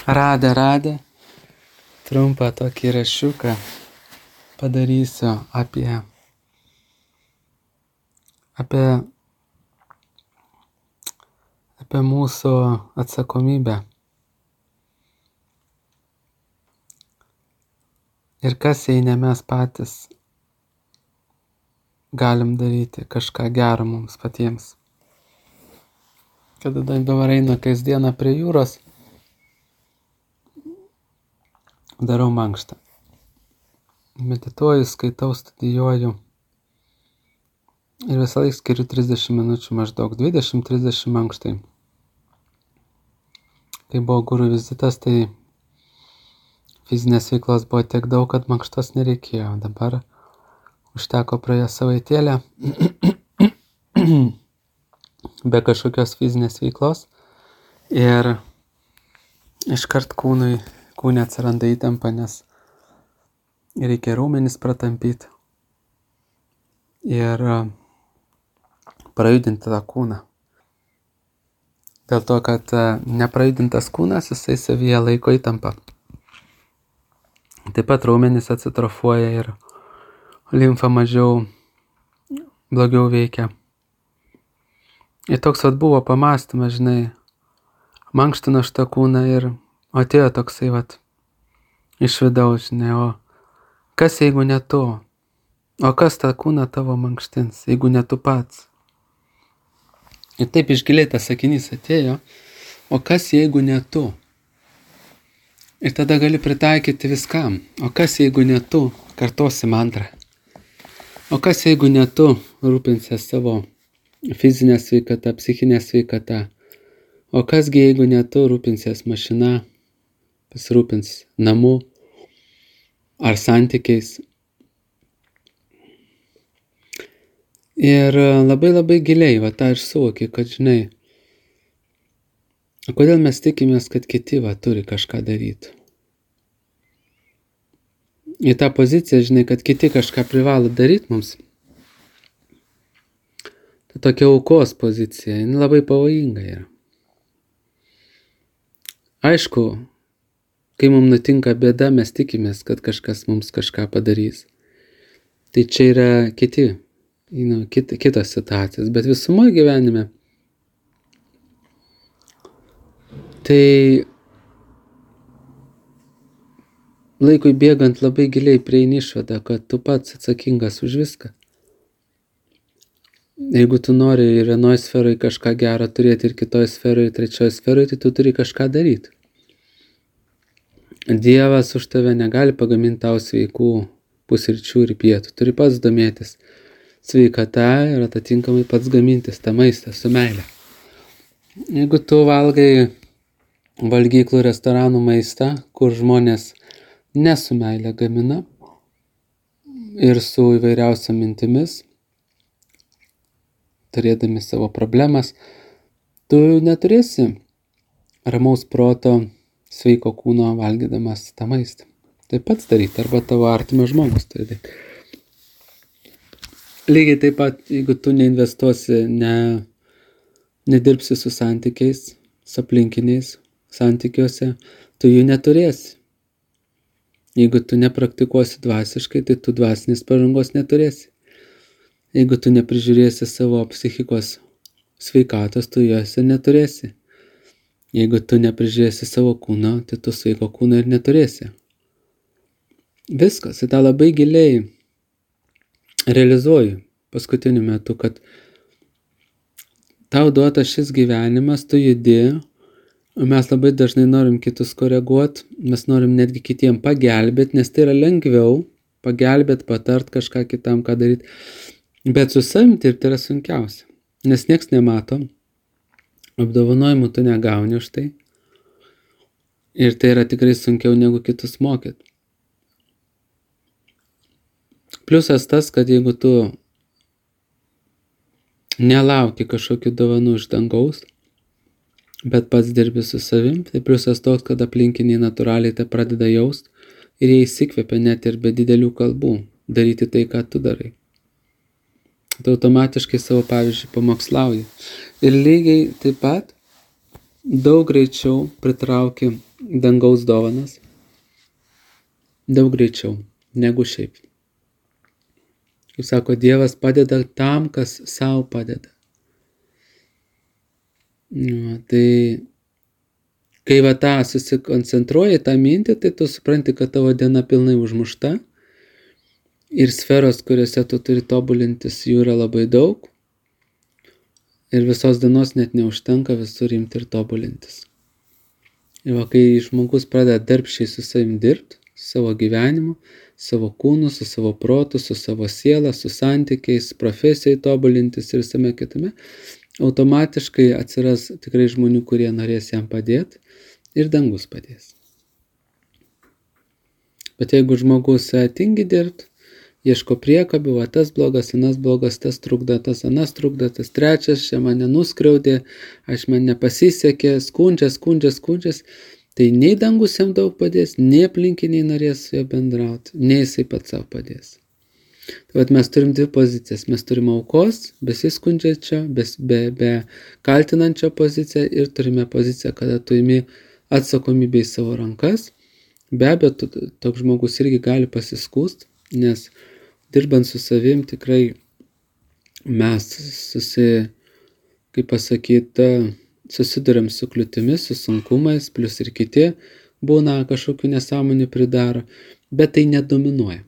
Radę trumpą tokį rašiuką padarysiu apie mūsų atsakomybę. Ir kas, jei ne mes patys galim daryti kažką gero mums patiems. Kada dabar einu kasdieną prie jūros, darau mankštą. Medituoju, skaitau, studijuoju. Ir visą laiką skiriu 30 minučių, maždaug 20-30 mankštai. Kai buvo guru vizitas, tai fizinės veiklos buvo tiek daug, kad mankštos nereikėjo. Dabar užteko praėjo savaitėlę be kažkokios fizinės veiklos ir iškart kūne atsiranda įtampa, nes reikia raumenis pratampyti ir prajudinti tą kūną. Dėl to, kad neprajudintas kūnas, jisai savyje laiko įtampą. Taip pat raumenys atsitrofuoja ir limfa blogiau veikia. Ir toks buvo pamąstymas, žinai, mankštinu šitą kūną ir atėjo toksai iš vidaus, žinai, o kas jeigu ne tu? O kas tą kūną tavo mankštins, jeigu ne tu pats? Ir taip išgiliai tas sakinys atėjo, o kas jeigu ne tu? Ir tada gali pritaikyti viskam. O kas jeigu ne tu? Kartosi mantrą. O kas jeigu ne tu rūpinsies savo fizinę sveikatą, psichinę sveikatą? O kasgi jeigu ne tu rūpinsies mašina, pasirūpins namu ar santykiais? Ir labai giliai tą ir suvoki, kad žinai, kodėl mes tikimės, kad kiti turi kažką daryti. Į tą poziciją, žinai, kad kiti kažką privalo daryti mums. Tai tokia aukos pozicija, jinai labai pavojinga yra. Aišku, kai mums nutinka bėda, mes tikimės, kad kažkas mums kažką padarys. Tai čia yra kitos situacijos, bet visumoje gyvenime tai laikui bėgant labai giliai prieini išvadą, kad tu pats atsakingas už viską. Jeigu tu nori ir vienoje sferoje kažką gerą turėti ir kitoje sferoje, trečioje sferoje, tai tu turi kažką daryti. Dievas už tave negali pagaminti tau sveikų pusryčių ir pietų. Turi pats domėtis sveikata ir atitinkamai pats gamintis tą maistą su meile. Jeigu tu valgai valgyklų restoranų maistą, kur žmonės ne su meile gamina ir su įvairiausiam mintimis, turėdami savo problemas, tu neturėsi ramaus proto, sveiko kūno valgydamas tą maistą. Tai pats daryti, arba tavo artimas žmogus turi daryti. Lygiai taip pat, jeigu tu neinvestuosi, nedirbsi su santykiais, su aplinkiniais santykiuose, tu jų neturėsi. Jeigu tu nepraktikuosi dvasiškai, tai tu dvasinės pažangos neturėsi. Jeigu tu neprižiūrėsi savo psichikos sveikatos, tu jos ir neturėsi. Jeigu tu neprižiūrėsi savo kūno, tai tu sveiko kūno ir neturėsi. Viskas, tą labai giliai realizuoju paskutiniu metu, kad tau duotas šis gyvenimas, tu judi, o mes labai dažnai norim kitus koreguoti, mes norim netgi kitiem pagelbėti, nes tai yra lengviau pagelbėti, patart kažką kitam, ką daryti. Bet su savim tai yra sunkiausia, nes nieks nemato, apdovanojimų tu negauni už tai ir tai yra tikrai sunkiau negu kitus mokyti. Pliusas tas, kad jeigu tu nelauki kažkokių dovanų iš dangaus, bet pats dirbi su savim, tai pliusas toks, kad aplinkiniai natūraliai tai pradeda jaust ir jie įsikvepia net ir be didelių kalbų daryti tai, ką tu darai. Tu automatiškai savo pavyzdžiui pamokslauji. Ir lygiai taip pat daug greičiau pritrauki dangaus dovanas daug greičiau negu šiaip. Kaip sako, Dievas padeda tam, kas savo padeda. Tai kai tą susikoncentruoji, tą mintį, tai tu supranti, kad tavo diena pilnai užmušta ir sferos, kuriuose tu turi tobulintis, jų yra labai daug ir visos dienos net neužtenka visur imti ir tobulintis. Ir kai žmogus pradeda darbščiai su savim dirbti, savo gyvenimu, savo kūnu, su savo protu, su savo siela, su santykiais, profesijai tobulintis ir visame kitame, automatiškai atsiras tikrai žmonių, kurie norės jam padėti ir dangus padės. Bet jeigu žmogus tingi dirbti, ieško priekabių, tas blogas, anas blogas, tas trukdo, tas anas trukdo, tas trečias, čia mane nuskriaudė, man nepasisekė, skundžias, tai nei dangus jam daug padės, nei aplinkiniai norės su juo bendrauti, nei jisai pats savo padės. Tai mes turim dvi pozicijas. Mes turim aukos, besiskundžiančio, be kaltinančio poziciją ir turime poziciją, kada tu imi atsakomybę į savo rankas. Be abejo, toks žmogus irgi gali pasiskūst, nes dirbant su savim tikrai mes susiduriam su kliūtimis, su sunkumais, plus ir kiti būna kažkokių nesąmonių pridaro, bet tai nedominuoja.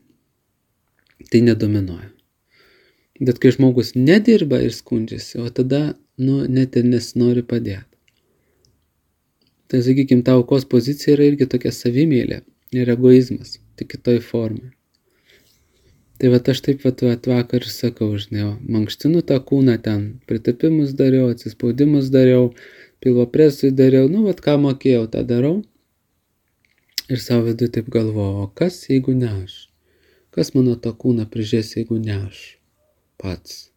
Bet kai žmogus nedirba ir skundžiasi, o tada net ir nesinori padėti. Tai sakykime, ta aukos pozicija yra irgi tokia savimėlė ir egoizmas, tik kitoj formai. Tai aš taip vakar ir sakau, mankštinu tą kūną ten, pritapimus dariau, atsispaudimus dariau, pilvo presui dariau, ką mokėjau, tą darau. Ir savo viduje taip galvoju, o kas jeigu ne aš? Kas mano tą kūną prižiūrės, jeigu ne aš pats?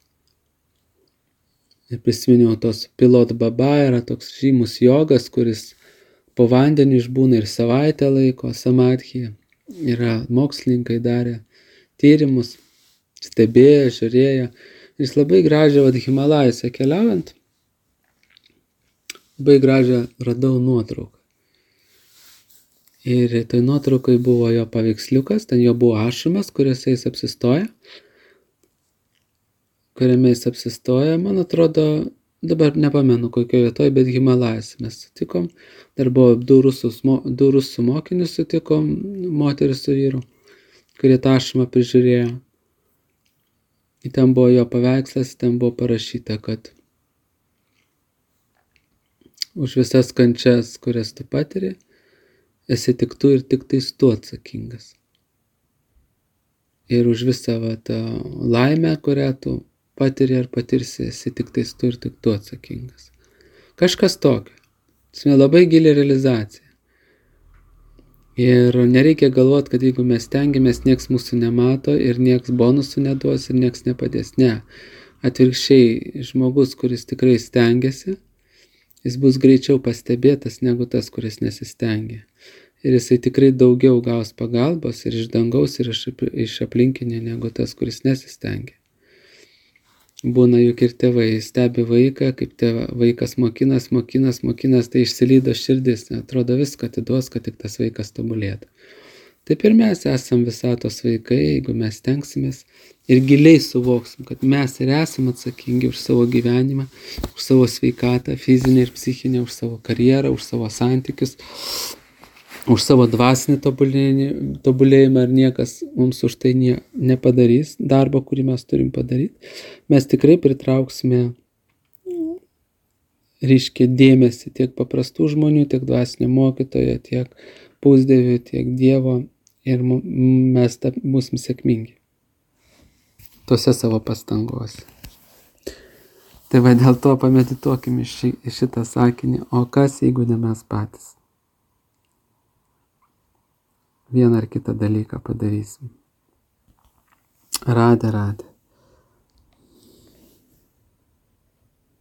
Ir prisiminiau, tos Pilot Baba yra toks žymus jogas, kuris po vandeniu išbūna ir savaitę laiko, samadhi. Yra mokslininkai darė tyrimus, stebėjo, žiūrėjo. Jis labai gražią, Himalajose keliaujant, labai gražią radau nuotrauką. Ir toj nuotraukai buvo jo paveiksliukas, ten jo buvo ašrumas, kuriame jis apsistoja, man atrodo, dabar nepamenu kokio vietoj, bet Himalajose mes sutikom. Dar buvo du rusų mokinius sutikom, moteris su vyru, kurie tą ašrumą prižiūrėjo. Ir ten buvo jo paveikslas, ten buvo parašyta, kad už visas kančias, kurias tu patiri, esi tik tu ir tik tais tu atsakingas. Ir už visą laimę, kurią tu patiri ar patirsi, esi tik tais tu ir tik tu atsakingas. Kažkas tokio. Tai labai gili realizacija. Ir nereikia galvoti, kad jeigu mes stengiamės, nieks mūsų nemato ir nieks bonusų neduos ir nieks nepadės. Ne. Atvirkščiai, žmogus, kuris tikrai stengiasi, jis bus greičiau pastebėtas negu tas, kuris nesistengia. Ir jisai tikrai daugiau gaus pagalbos ir iš dangaus, ir iš aplinkinių negu tas, kuris nesistengia. Būna juk ir tėvai stebi vaiką, kaip vaikas mokinas, tai išsilydo širdis, atrodo viską atiduos, kad tik tas vaikas tobulėtų. Taip ir mes esam visatos vaikai, jeigu mes stengsimės ir giliai suvoksim, kad mes ir esam atsakingi už savo gyvenimą, už savo sveikatą, fizinę ir psichinę, už savo karjerą, už savo santykius, už savo dvasinį tobulėjimą, ir niekas mums už tai nepadarys darbo, kurį mes turim padaryti. Mes tikrai pritrauksime dėmesį tiek paprastų žmonių, tiek dvasinio mokytojo, tiek pusdievių, tiek Dievo, ir mes būsim sėkmingi tose savo pastangose. Tai dėl to pamedituokim į šitą sakinį, o kas jeigu ne mes patys? Vieną ar kitą dalyką padarysim. Radė.